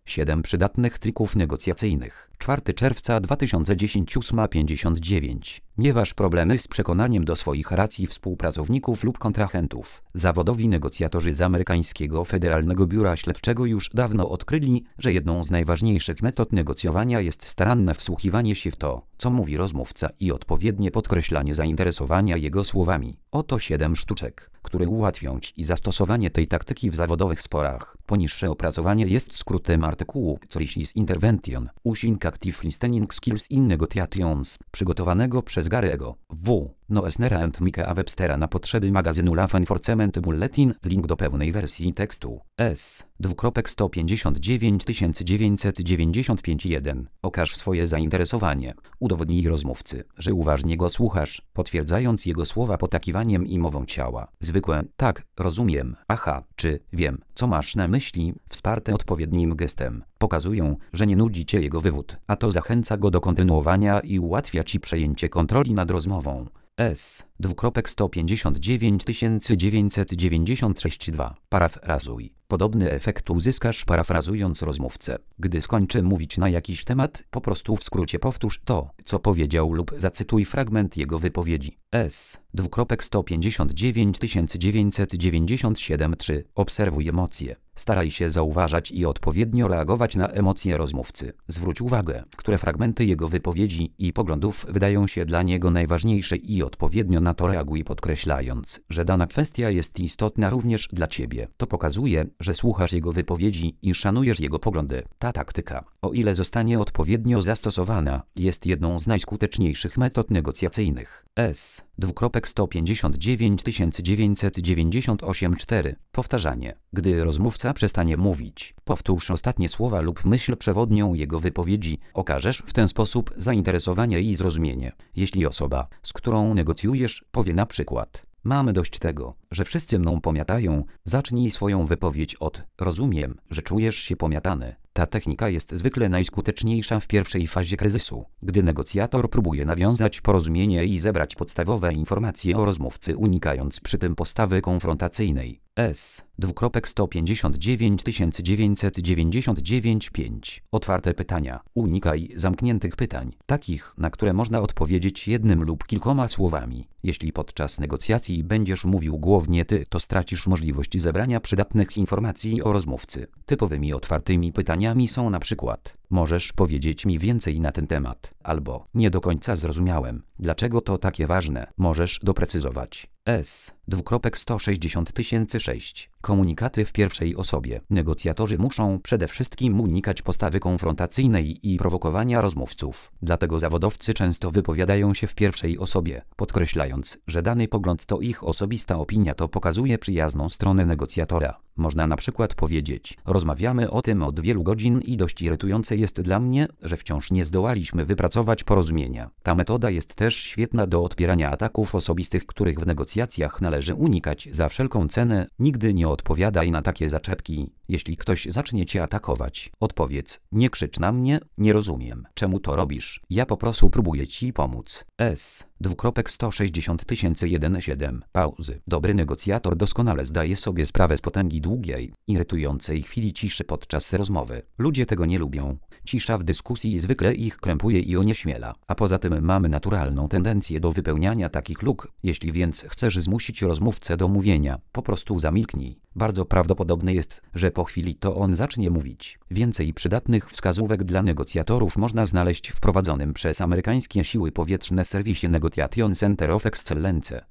7 przydatnych trików negocjacyjnych. 4 czerwca 2010 8:59. Miewasz problemy z przekonaniem do swoich racji współpracowników lub kontrahentów. Zawodowi negocjatorzy z amerykańskiego Federalnego Biura Śledczego już dawno odkryli, że jedną z najważniejszych metod negocjowania jest staranne wsłuchiwanie się w to, co mówi rozmówca i odpowiednie podkreślanie zainteresowania jego słowami. Oto 7 sztuczek, które ułatwią Ci zastosowanie tej taktyki w zawodowych sporach. Poniższe opracowanie jest skrótem artykułu Choices Intervention, Using Active Listening Skills in Negotiations, przygotowanego przez Gary'ego W. Noesnera and Mike'a Webstera na potrzeby magazynu Law Enforcement Bulletin. Link do pełnej wersji tekstu. S:19591. Okaż swoje zainteresowanie. Udowodnij rozmówcy, że uważnie go słuchasz, potwierdzając jego słowa potakiwaniem i mową ciała. Zwykłe tak, rozumiem, aha, czy wiem, co masz na myśli, wsparte odpowiednim gestem, pokazują, że nie nudzi Cię jego wywód, a to zachęca go do kontynuowania i ułatwia Ci przejęcie kontroli nad rozmową. S:1959996-2. Parafrazuj. Podobny efekt uzyskasz parafrazując rozmówcę. Gdy skończy mówić na jakiś temat, po prostu w skrócie powtórz to, co powiedział lub zacytuj fragment jego wypowiedzi. S:1599997-3. Obserwuj emocje. Staraj się zauważać i odpowiednio reagować na emocje rozmówcy. Zwróć uwagę, które fragmenty jego wypowiedzi i poglądów wydają się dla niego najważniejsze i odpowiednio na to reaguj, podkreślając, że dana kwestia jest istotna również dla Ciebie. To pokazuje, że słuchasz jego wypowiedzi i szanujesz jego poglądy. Ta taktyka, o ile zostanie odpowiednio zastosowana, jest jedną z najskuteczniejszych metod negocjacyjnych. S:1599998-4. Powtarzanie. Gdy rozmówca przestanie mówić, powtórz ostatnie słowa lub myśl przewodnią jego wypowiedzi. Okażesz w ten sposób zainteresowanie i zrozumienie. Jeśli osoba, z którą negocjujesz, powie na przykład: mamy dość tego, że wszyscy mną pomiatają, zacznij swoją wypowiedź od: rozumiem, że czujesz się pomiatany. Ta technika jest zwykle najskuteczniejsza w pierwszej fazie kryzysu, gdy negocjator próbuje nawiązać porozumienie i zebrać podstawowe informacje o rozmówcy, unikając przy tym postawy konfrontacyjnej. S:1599995. Otwarte pytania. Unikaj zamkniętych pytań, takich, na które można odpowiedzieć jednym lub kilkoma słowami. Jeśli podczas negocjacji będziesz mówił głównie ty, to stracisz możliwość zebrania przydatnych informacji o rozmówcy. Typowymi otwartymi pytaniami są na przykład: możesz powiedzieć mi więcej na ten temat? Albo: nie do końca zrozumiałem, dlaczego to takie ważne? Możesz doprecyzować. S:160.006. Komunikaty w pierwszej osobie. Negocjatorzy muszą przede wszystkim unikać postawy konfrontacyjnej i prowokowania rozmówców. Dlatego zawodowcy często wypowiadają się w pierwszej osobie, podkreślając, że dany pogląd to ich osobista opinia. To pokazuje przyjazną stronę negocjatora. Można na przykład powiedzieć: rozmawiamy o tym od wielu godzin i dość irytujące jest dla mnie, że wciąż nie zdołaliśmy wypracować porozumienia. Ta metoda jest też świetna do odpierania ataków osobistych, których w negocjacjach należy unikać za wszelką cenę. Nigdy nie odpowiadaj na takie zaczepki. Jeśli ktoś zacznie Cię atakować, odpowiedz: nie krzycz na mnie, nie rozumiem, czemu to robisz. Ja po prostu próbuję Ci pomóc. S:160.001-7. Pauzy. Dobry negocjator doskonale zdaje sobie sprawę z potęgi długiej, irytującej chwili ciszy podczas rozmowy. Ludzie tego nie lubią. Cisza w dyskusji zwykle ich krępuje i onieśmiela. A poza tym mamy naturalną tendencję do wypełniania takich luk. Jeśli więc chcesz zmusić rozmówcę do mówienia, po prostu zamilknij. Bardzo prawdopodobne jest, że po chwili to on zacznie mówić. Więcej przydatnych wskazówek dla negocjatorów można znaleźć w prowadzonym przez amerykańskie siły powietrzne serwisie Negotiation Center of Excellence.